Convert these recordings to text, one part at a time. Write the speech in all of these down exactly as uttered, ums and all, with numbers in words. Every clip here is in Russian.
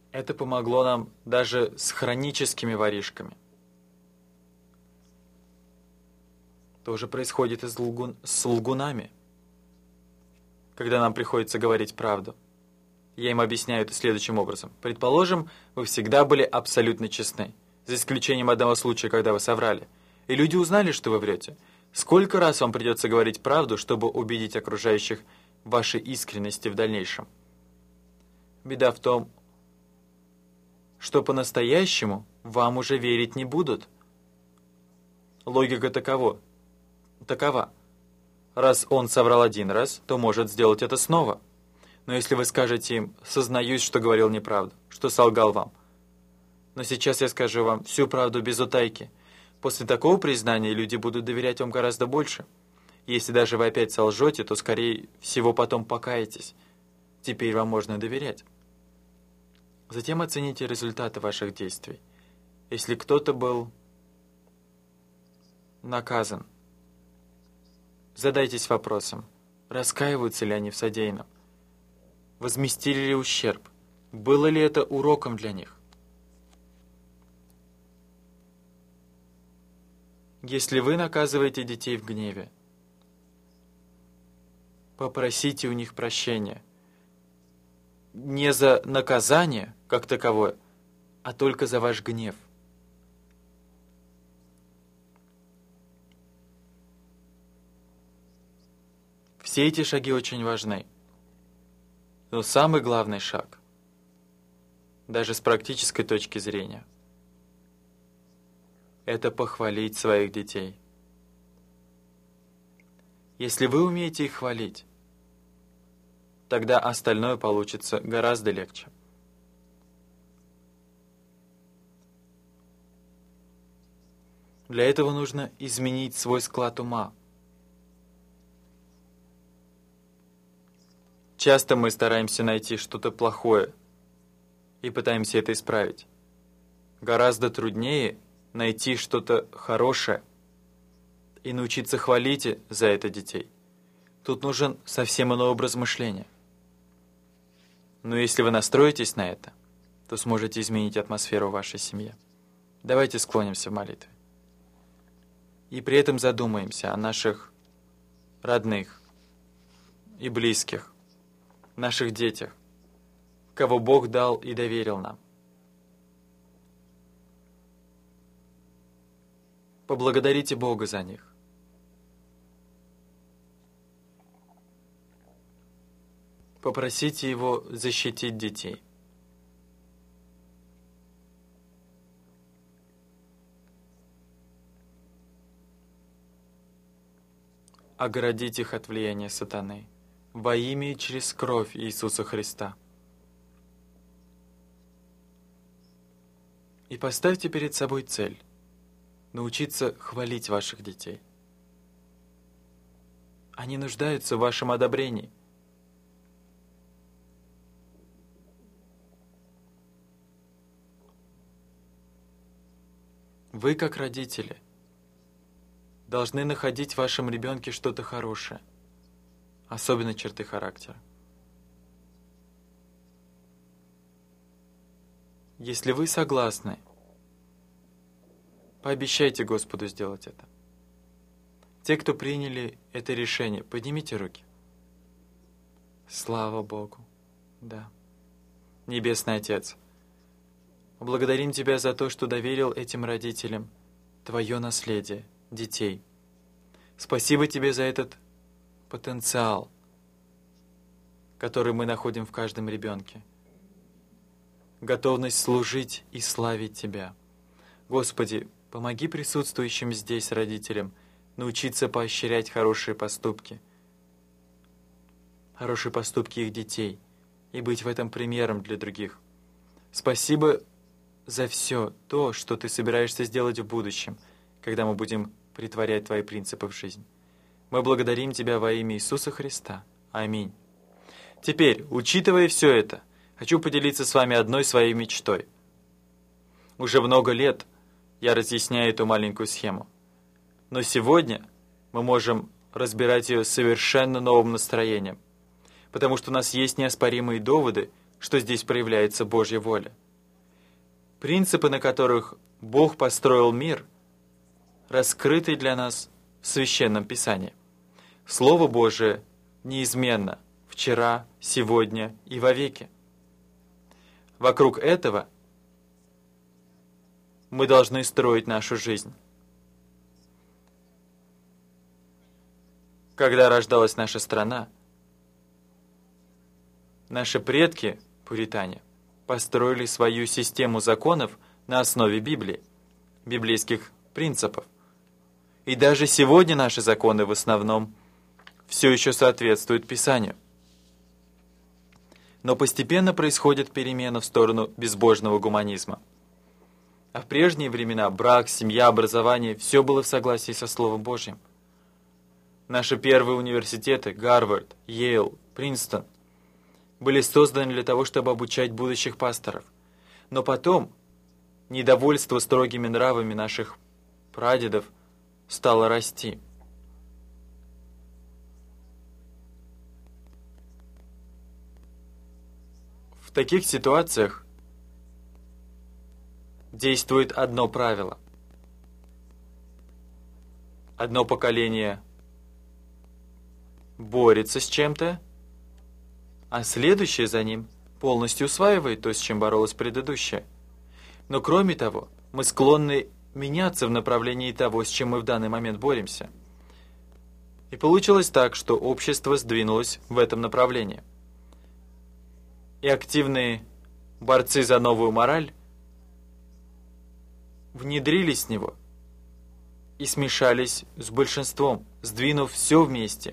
Это помогло нам даже с хроническими воришками. То же происходит и с, лгун... с лгунами, когда нам приходится говорить правду. Я им объясняю это следующим образом. Предположим, вы всегда были абсолютно честны, за исключением одного случая, когда вы соврали, и люди узнали, что вы врете. Сколько раз вам придется говорить правду, чтобы убедить окружающих в вашей искренности в дальнейшем? Беда в том, что по-настоящему вам уже верить не будут. Логика такова. такова. Раз он соврал один раз, то может сделать это снова. Но если вы скажете им: «Сознаюсь, что говорил неправду, что солгал вам, но сейчас я скажу вам всю правду без утайки», после такого признания люди будут доверять вам гораздо больше. Если даже вы опять солжете, то, скорее всего, потом покаетесь. Теперь вам можно доверять. Затем оцените результаты ваших действий. Если кто-то был наказан, задайтесь вопросом: раскаиваются ли они в содеянном? Возместили ли ущерб? Было ли это уроком для них? Если вы наказываете детей в гневе, попросите у них прощения. Не за наказание, как таковое, а только за ваш гнев. Все эти шаги очень важны. Но самый главный шаг, даже с практической точки зрения, это похвалить своих детей. Если вы умеете их хвалить, тогда остальное получится гораздо легче. Для этого нужно изменить свой склад ума. Часто мы стараемся найти что-то плохое и пытаемся это исправить. Гораздо труднее найти что-то хорошее и научиться хвалить за это детей. Тут нужен совсем иной образ мышления. Но если вы настроитесь на это, то сможете изменить атмосферу в вашей семье. Давайте склонимся в молитве. И при этом задумаемся о наших родных и близких, наших детях, кого Бог дал и доверил нам. Поблагодарите Бога за них. Попросите Его защитить детей. Оградить их от влияния сатаны во имя и через кровь Иисуса Христа. И поставьте перед собой цель – научиться хвалить ваших детей. Они нуждаются в вашем одобрении. Вы, как родители, должны находить в вашем ребенке что-то хорошее, особенно черты характера. Если вы согласны, пообещайте Господу сделать это. Те, кто приняли это решение, поднимите руки. Слава Богу! Да. Небесный Отец, благодарим Тебя за то, что доверил этим родителям Твое наследие, детей. Спасибо Тебе за этот потенциал, который мы находим в каждом ребенке. Готовность служить и славить Тебя. Господи, помоги присутствующим здесь родителям научиться поощрять хорошие поступки, хорошие поступки их детей и быть в этом примером для других. Спасибо за все то, что Ты собираешься сделать в будущем, когда мы будем претворять Твои принципы в жизнь. Мы благодарим Тебя во имя Иисуса Христа. Аминь. Теперь, учитывая все это, хочу поделиться с вами одной своей мечтой. Уже много лет я разъясняю эту маленькую схему. Но сегодня мы можем разбирать ее совершенно новым настроением, потому что у нас есть неоспоримые доводы, что здесь проявляется Божья воля. Принципы, на которых Бог построил мир, раскрыты для нас в Священном Писании. Слово Божие неизменно вчера, сегодня и вовеки. Вокруг этого мы должны строить нашу жизнь. Когда рождалась наша страна, наши предки, пуритане, построили свою систему законов на основе Библии, библейских принципов. И даже сегодня наши законы в основном все еще соответствуют Писанию. Но постепенно происходит перемена в сторону безбожного гуманизма. А в прежние времена брак, семья, образование – все было в согласии со Словом Божьим. Наши первые университеты – Гарвард, Йейл, Принстон – были созданы для того, чтобы обучать будущих пасторов. Но потом недовольство строгими нравами наших прадедов стало расти. В таких ситуациях действует одно правило. Одно поколение борется с чем-то, а следующее за ним полностью усваивает то, с чем боролось предыдущее. Но кроме того, мы склонны меняться в направлении того, с чем мы в данный момент боремся. И получилось так, что общество сдвинулось в этом направлении. И активные борцы за новую мораль внедрились в него и смешались с большинством, сдвинув все вместе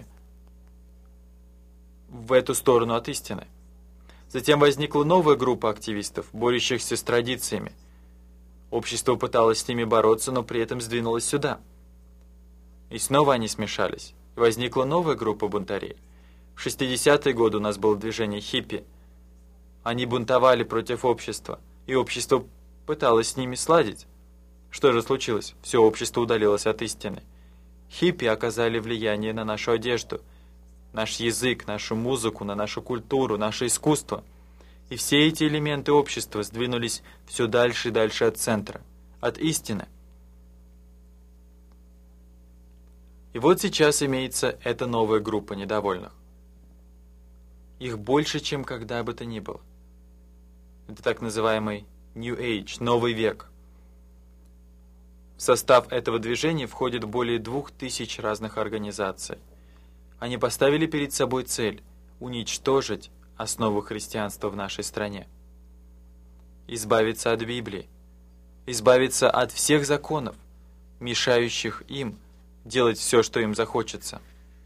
в эту сторону от истины. Затем возникла новая группа активистов, борющихся с традициями. Общество пыталось с ними бороться, но при этом сдвинулось сюда. И снова они смешались. И возникла новая группа бунтарей. В шестидесятые годы у нас было движение хиппи. Они бунтовали против общества, и общество пыталось с ними сладить. Что же случилось? Все общество удалилось от истины. Хиппи оказали влияние на нашу одежду, наш язык, нашу музыку, на нашу культуру, наше искусство. И все эти элементы общества сдвинулись все дальше и дальше от центра, от истины. И вот сейчас имеется эта новая группа недовольных. Их больше, чем когда бы то ни было. Это так называемый New Age, новый век. В состав этого движения входит более двух тысяч разных организаций. Они поставили перед собой цель уничтожить основу христианства в нашей стране. Избавиться от Библии, избавиться от всех законов, мешающих им делать все, что им захочется.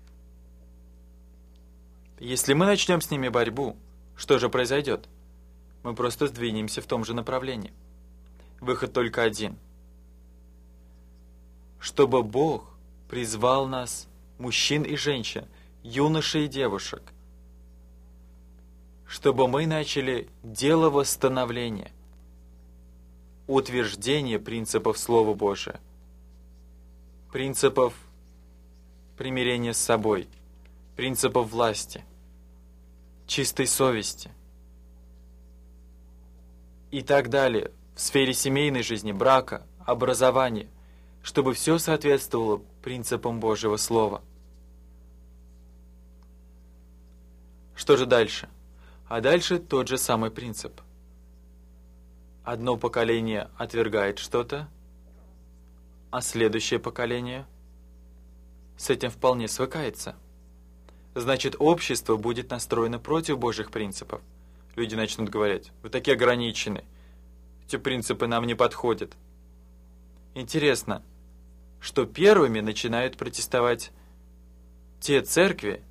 Если мы начнем с ними борьбу, что же произойдет? Мы просто сдвинемся в том же направлении. Выход только один. Чтобы Бог призвал нас, мужчин и женщин, юношей и девушек, чтобы мы начали дело восстановления, утверждения принципов Слова Божия, принципов примирения с собой, принципов власти, чистой совести и так далее в сфере семейной жизни, брака, образования, чтобы все соответствовало принципам Божьего Слова. Что же дальше? А дальше тот же самый принцип. Одно поколение отвергает что-то, а следующее поколение с этим вполне свыкается. Значит, общество будет настроено против Божьих принципов. Люди начнут говорить: вы такие ограничены, эти принципы нам не подходят. Интересно, что первыми начинают протестовать те церкви,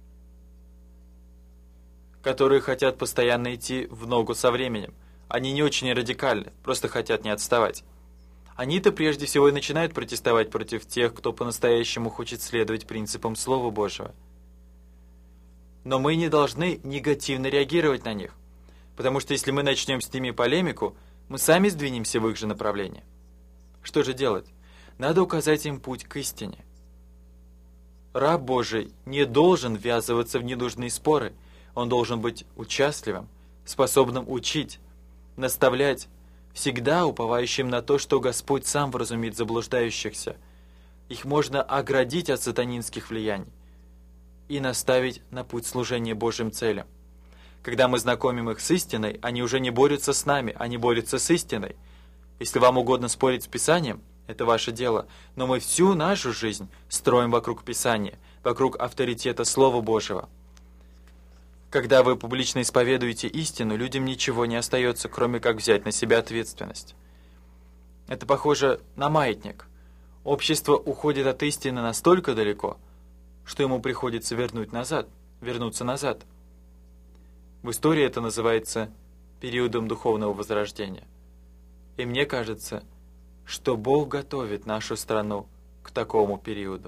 которые хотят постоянно идти в ногу со временем. Они не очень радикальны, просто хотят не отставать. Они-то прежде всего и начинают протестовать против тех, кто по-настоящему хочет следовать принципам Слова Божьего. Но мы не должны негативно реагировать на них, потому что если мы начнем с ними полемику, мы сами сдвинемся в их же направлении. Что же делать? Надо указать им путь к истине. Раб Божий не должен ввязываться в ненужные споры, он должен быть участливым, способным учить, наставлять, всегда уповающим на то, что Господь сам вразумит заблуждающихся. Их можно оградить от сатанинских влияний и наставить на путь служения Божьим целям. Когда мы знакомим их с истиной, они уже не борются с нами, они борются с истиной. Если вам угодно спорить с Писанием, это ваше дело, но мы всю нашу жизнь строим вокруг Писания, вокруг авторитета Слова Божьего. Когда вы публично исповедуете истину, людям ничего не остается, кроме как взять на себя ответственность. Это похоже на маятник. Общество уходит от истины настолько далеко, что ему приходится вернуть назад, вернуться назад. В истории это называется периодом духовного возрождения. И мне кажется, что Бог готовит нашу страну к такому периоду.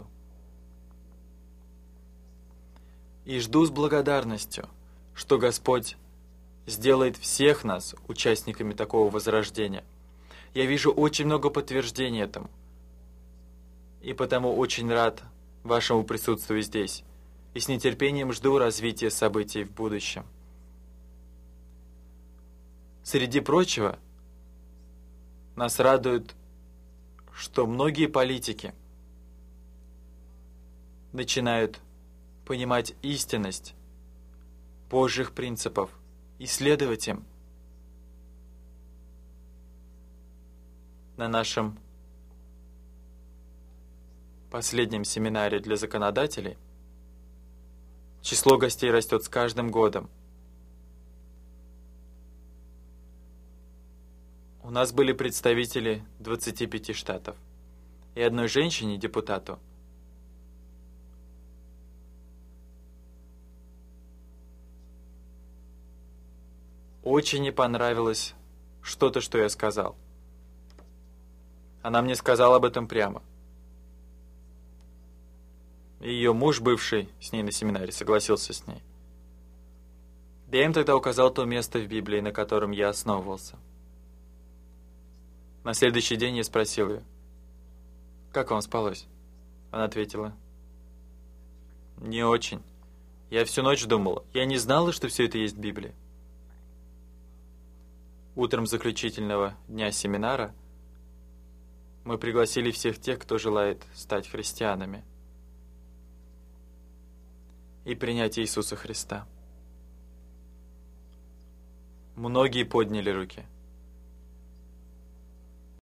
И жду с благодарностью, что Господь сделает всех нас участниками такого возрождения. Я вижу очень много подтверждений этому. И потому очень рад вашему присутствию здесь. И с нетерпением жду развития событий в будущем. Среди прочего, нас радует, что многие политики начинают понимать истинность Божьих принципов и следовать им. На нашем последнем семинаре для законодателей число гостей растет с каждым годом. У нас были представители двадцати пяти штатов и одной женщине, депутату, очень не понравилось что-то, что я сказал. Она мне сказала об этом прямо. И ее муж, бывший с ней на семинаре, согласился с ней. Я им тогда указал то место в Библии, на котором я основывался. На следующий день я спросил ее: «Как вам спалось?» Она ответила: «Не очень. Я всю ночь думала. Я не знала, что все это есть в Библии». Утром заключительного дня семинара мы пригласили всех тех, кто желает стать христианами и принять Иисуса Христа. Многие подняли руки.